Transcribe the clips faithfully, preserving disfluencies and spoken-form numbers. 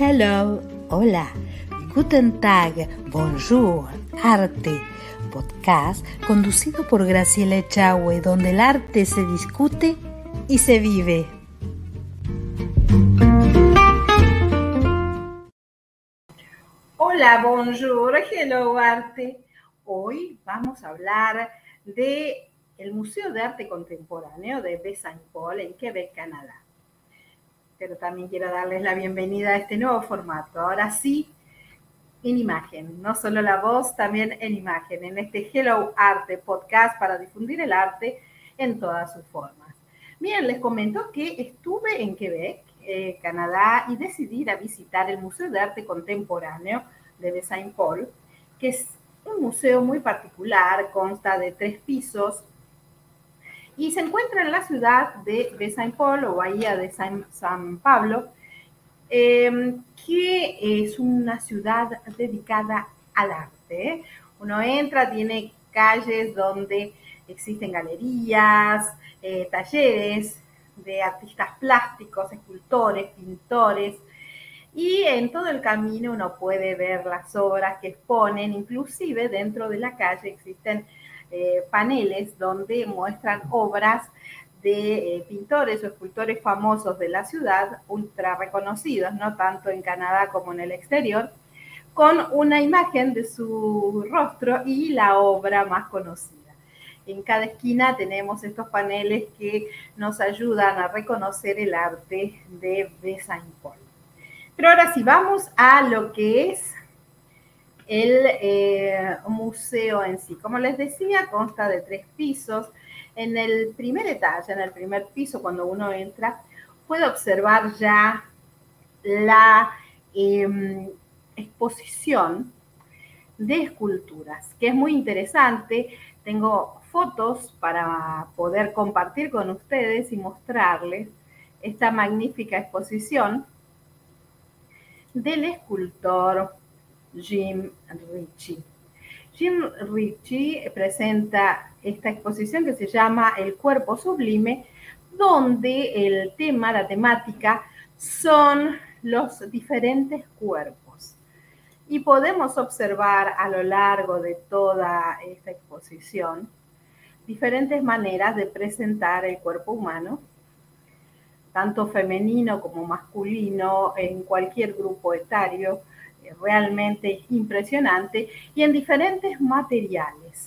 Hello, hola, Guten Tag, Bonjour, Arte, podcast conducido por Graciela Echagüe, donde el arte se discute y se vive. Hola, bonjour, hello, arte. Hoy vamos a hablar de el Museo de Arte Contemporáneo de Baie-Saint-Paul en Quebec, Canadá. Pero también quiero darles la bienvenida a este nuevo formato. Ahora sí, en imagen, no solo la voz, también en imagen, en este Hello Arte podcast para difundir el arte en todas sus formas. Bien, les comento que estuve en Quebec, eh, Canadá, y decidí ir a visitar el Museo de Arte Contemporáneo de Baie-Saint-Paul, que es un museo muy particular, consta de tres pisos, y se encuentra en la ciudad de Baie-Saint-Paul o Bahía de San, San Pablo, eh, que es una ciudad dedicada al arte. Uno entra, tiene calles donde existen galerías, eh, talleres de artistas plásticos, escultores, pintores, y en todo el camino uno puede ver las obras que exponen. Inclusive dentro de la calle existen eh, paneles donde muestran obras de eh, pintores o escultores famosos de la ciudad, ultra reconocidos, no tanto en Canadá como en el exterior, con una imagen de su rostro y la obra más conocida. En cada esquina tenemos estos paneles que nos ayudan a reconocer el arte de Baie-Saint-Paul. Pero ahora sí, vamos a lo que es el eh, museo en sí. Como les decía, consta de tres pisos. En el primer etaje, en el primer piso, cuando uno entra, puede observar ya la eh, exposición de esculturas, que es muy interesante. Tengo fotos para poder compartir con ustedes y mostrarles esta magnífica exposición del escultor Jim Ritchie. Jim Ritchie presenta esta exposición que se llama El cuerpo sublime, donde el tema, la temática, son los diferentes cuerpos. Y podemos observar a lo largo de toda esta exposición diferentes maneras de presentar el cuerpo humano, tanto femenino como masculino, en cualquier grupo etario. Realmente impresionante, y en diferentes materiales.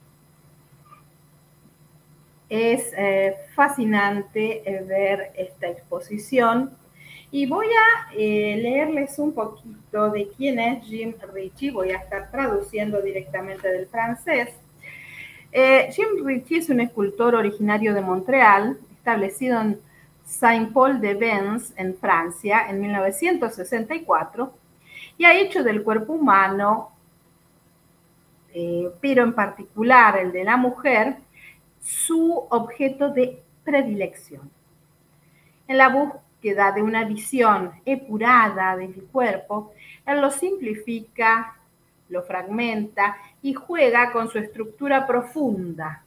Es eh, fascinante eh, ver esta exposición, y voy a eh, leerles un poquito de quién es Jim Ritchie. Voy a estar traduciendo directamente del francés. Eh, Jim Ritchie es un escultor originario de Montreal, establecido en Saint-Paul-de-Vence, en Francia, en mil novecientos sesenta y cuatro, y ha hecho del cuerpo humano, eh, pero en particular el de la mujer, su objeto de predilección. En la búsqueda de una visión epurada del cuerpo, él lo simplifica, lo fragmenta y juega con su estructura profunda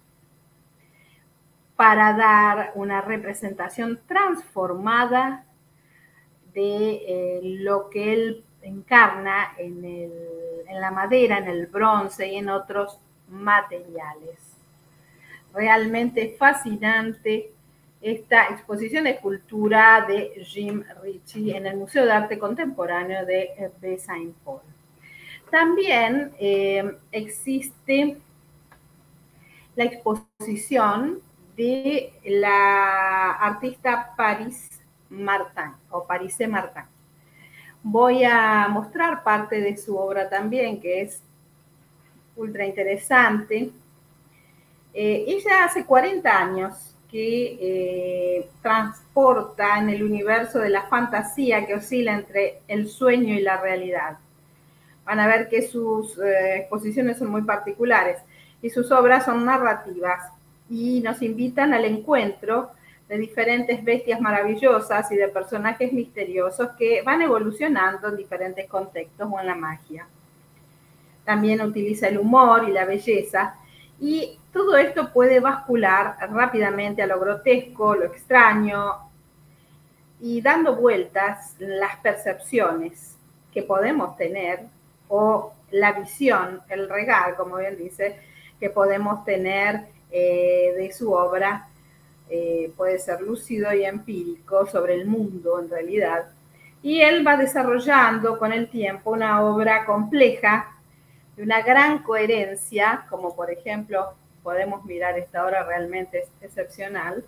para dar una representación transformada de eh, lo que él encarna en, el, en la madera, en el bronce y en otros materiales. Realmente fascinante esta exposición de escultura de Jim Ritchie en el Museo de Arte Contemporáneo de Baie-Saint-Paul. También eh, existe la exposición de la artista Paris Martin o Parise Martin. Voy a mostrar parte de su obra también, que es ultra interesante. Eh, ella hace cuarenta años que eh, transporta en el universo de la fantasía que oscila entre el sueño y la realidad. Van a ver que sus eh, exposiciones son muy particulares y sus obras son narrativas y nos invitan al encuentro de diferentes bestias maravillosas y de personajes misteriosos que van evolucionando en diferentes contextos o en la magia. También utiliza el humor y la belleza, y todo esto puede bascular rápidamente a lo grotesco, lo extraño, y dando vueltas las percepciones que podemos tener o la visión, el regard, como bien dice, que podemos tener eh, de su obra. Eh, puede ser lúcido y empírico sobre el mundo en realidad. Y él va desarrollando con el tiempo una obra compleja, de una gran coherencia, como por ejemplo podemos mirar esta obra realmente es excepcional,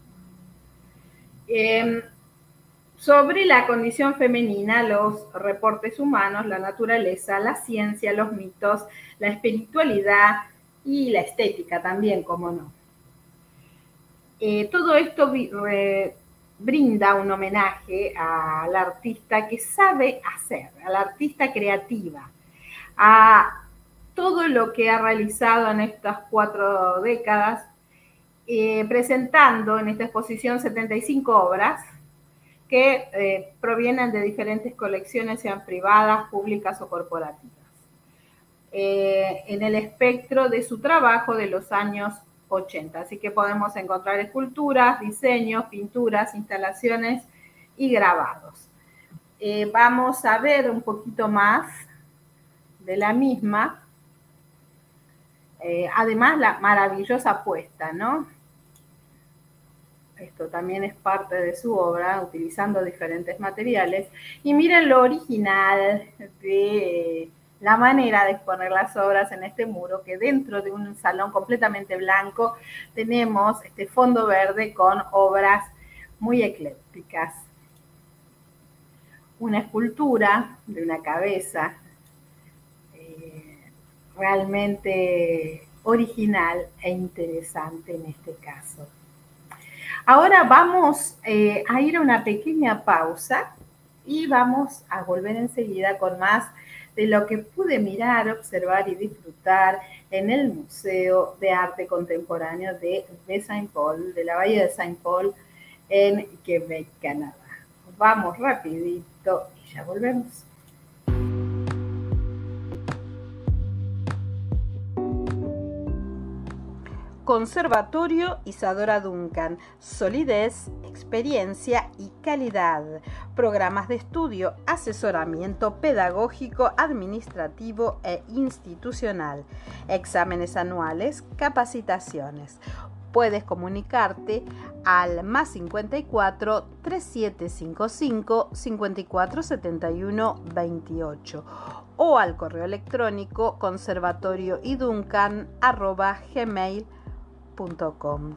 eh, sobre la condición femenina, los reportes humanos, la naturaleza, la ciencia, los mitos, la espiritualidad y la estética también, como no. Eh, todo esto eh, brinda un homenaje al artista que sabe hacer, al artista creativa, a todo lo que ha realizado en estas cuatro décadas, eh, presentando en esta exposición setenta y cinco obras que eh, provienen de diferentes colecciones, sean privadas, públicas o corporativas, eh, en el espectro de su trabajo de los años ochenta. Así que podemos encontrar esculturas, diseños, pinturas, instalaciones y grabados. Eh, vamos a ver un poquito más de la misma. Eh, además, la maravillosa puesta, ¿no? Esto también es parte de su obra, utilizando diferentes materiales. Y miren lo original de la manera de exponer las obras en este muro, que dentro de un salón completamente blanco tenemos este fondo verde con obras muy eclécticas. Una escultura de una cabeza eh, realmente original e interesante en este caso. Ahora vamos eh, a ir a una pequeña pausa y vamos a volver enseguida con más de lo que pude mirar, observar y disfrutar en el Museo de Arte Contemporáneo de, de Saint Paul, de la Bahía de Saint Paul, en Quebec, Canadá. Vamos rapidito y ya volvemos. Conservatorio Isadora Duncan, solidez, experiencia y calidad. Programas de estudio, asesoramiento pedagógico, administrativo e institucional. Exámenes anuales, capacitaciones. Puedes comunicarte al más cincuenta y cuatro, treinta y siete cincuenta y cinco, cincuenta y cuatro setenta y uno veintiocho o al correo electrónico conservatorioiduncan arroba gmail punto com.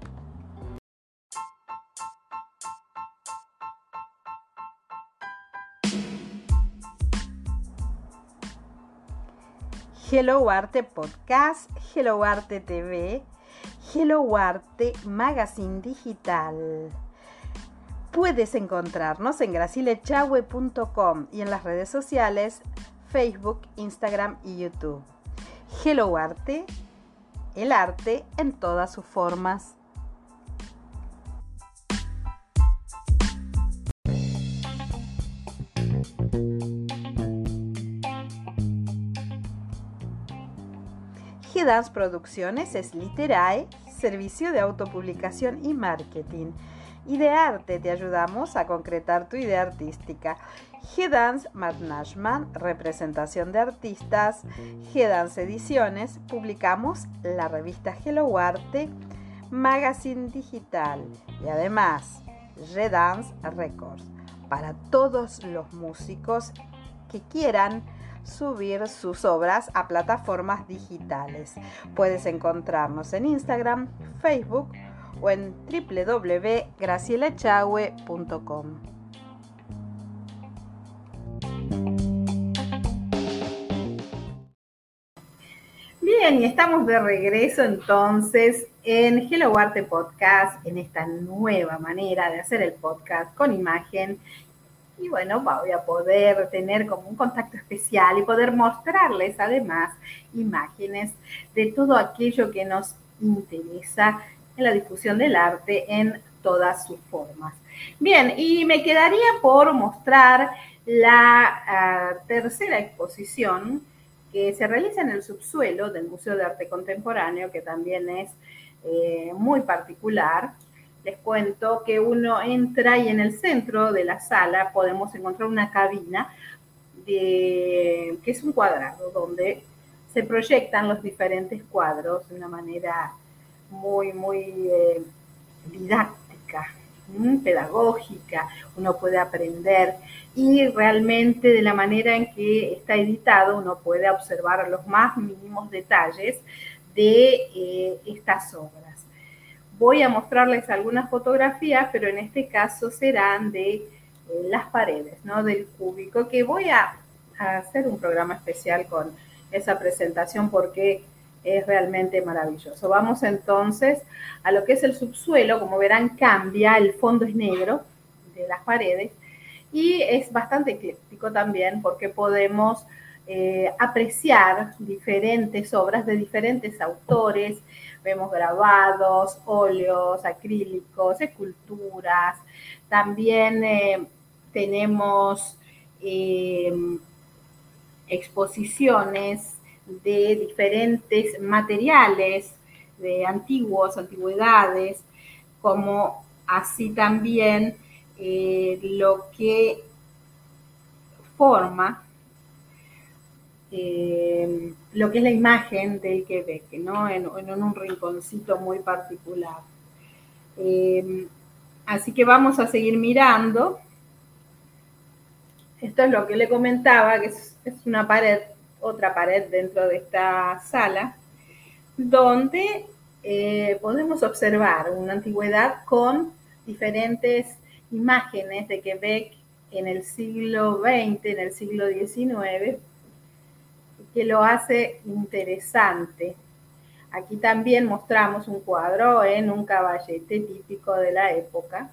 Hello Arte Podcast, Hello Arte T V, Hello Arte Magazine Digital. Puedes encontrarnos en graciela echagüe punto com y en las redes sociales Facebook, Instagram y YouTube. Hello Arte, el arte en todas sus formas. G-Dance Producciones es Literae, servicio de autopublicación y marketing. Y de arte te ayudamos a concretar tu idea artística. G-Dance Management, representación de artistas. G-Dance Ediciones, publicamos la revista Hello Arte, Magazine Digital y además G-Dance Records para todos los músicos que quieran subir sus obras a plataformas digitales. Puedes encontrarnos en Instagram, Facebook o en doble u doble u doble u punto graciela echagüe punto com. Bien, y estamos de regreso entonces en Hello Arte Podcast, en esta nueva manera de hacer el podcast con imagen. Y bueno, voy a poder tener como un contacto especial y poder mostrarles además imágenes de todo aquello que nos interesa en la difusión del arte en todas sus formas. Bien, y me quedaría por mostrar la uh, tercera exposición que se realiza en el subsuelo del Museo de Arte Contemporáneo, que también es eh, muy particular. les cuento que uno entra y en el centro de la sala podemos encontrar una cabina de, que es un cuadrado donde se proyectan los diferentes cuadros de una manera muy, muy eh, didáctica, ¿m? pedagógica, uno puede aprender y realmente de la manera en que está editado uno puede observar los más mínimos detalles de eh, estas obras. Voy a mostrarles algunas fotografías, pero en este caso serán de eh, las paredes, ¿no? Del cúbico, que voy a, a hacer un programa especial con esa presentación porque es realmente maravilloso. Vamos entonces a lo que es el subsuelo. Como verán, cambia, el fondo es negro de las paredes y es bastante ecléctico también porque podemos eh, apreciar diferentes obras de diferentes autores. Vemos grabados, óleos, acrílicos, esculturas. También eh, tenemos eh, exposiciones de diferentes materiales, de antiguos, antigüedades, como así también eh, lo que forma eh, lo que es la imagen del Quebec, ¿no? En, en un rinconcito muy particular. Eh, así que vamos a seguir mirando. Esto es lo que le comentaba, que es, es una pared, otra pared dentro de esta sala, donde eh, podemos observar una antigüedad con diferentes imágenes de Quebec en el siglo veinte, en el siglo diecinueve, que lo hace interesante. Aquí también mostramos un cuadro en un caballete típico de la época.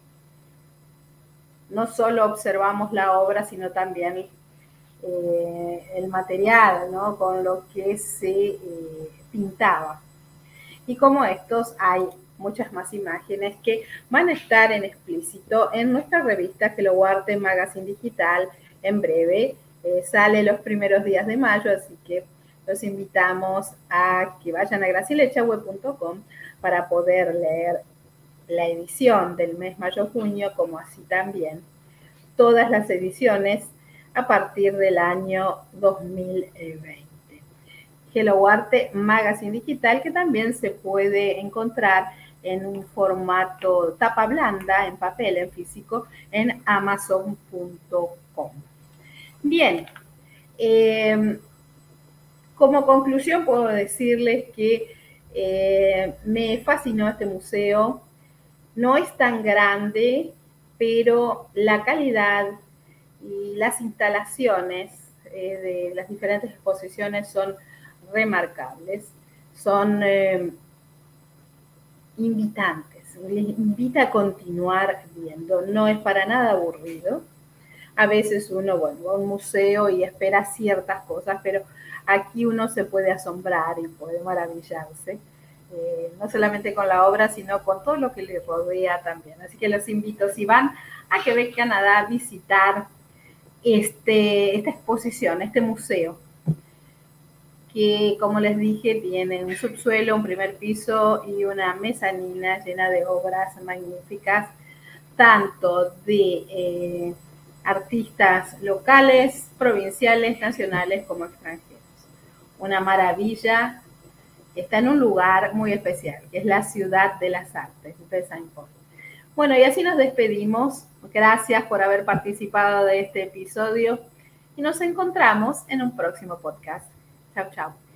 No solo observamos la obra, sino también eh, el material, ¿no? Con lo que se eh, pintaba. Y como estos, hay muchas más imágenes que van a estar en explícito en nuestra revista Hello Arte Magazine Digital. En breve eh, sale los primeros días de mayo, así que los invitamos a que vayan a graciela echagüe punto com para poder leer la edición del mes mayo-junio, como así también todas las ediciones a partir del año dos mil veinte. Hello Arte Magazine Digital, que también se puede encontrar en un formato tapa blanda, en papel, en físico, en amazon punto com. Bien, eh, como conclusión puedo decirles que eh, me fascinó este museo. No es tan grande, pero la calidad y las instalaciones eh, de las diferentes exposiciones son remarcables, son eh, invitantes, les invita a continuar viendo, no es para nada aburrido. A veces uno, bueno, va a un museo y espera ciertas cosas, pero aquí uno se puede asombrar y puede maravillarse. Eh, no solamente con la obra, sino con todo lo que le rodea también. Así que los invito, si van a Quebec, Canadá, a visitar este, esta exposición, este museo, que, como les dije, tiene un subsuelo, un primer piso y una mezanina llena de obras magníficas, tanto de eh, artistas locales, provinciales, nacionales como extranjeros. Una maravilla. Está en un lugar muy especial, que es la Ciudad de las Artes de Saint Paul. Bueno, y así nos despedimos. Gracias por haber participado de este episodio y nos encontramos en un próximo podcast. Chao, chao.